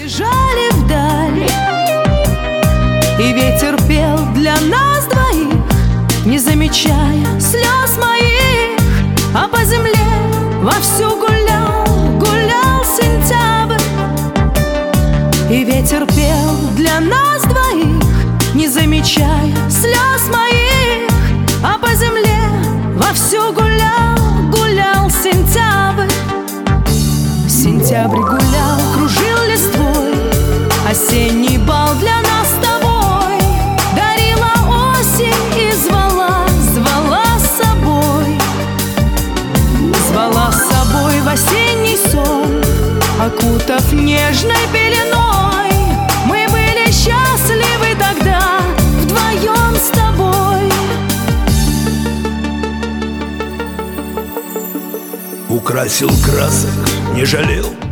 бежали вдаль, и ветер пел для нас двоих, не замечая слез моих. А по земле вовсю гулял, гулял сентябрь, и ветер пел для нас двоих, не замечая слез моих. А по земле вовсю гулял, гулял сентябрь. Сентябрь гулял, кружил листвой, осенний бал для нас с тобой дарила осень и звала, звала с собой. Звала с собой в осенний сон, окутав нежной пеленой. Мы были счастливы тогда вдвоем с тобой. Украсил красок, не жалел,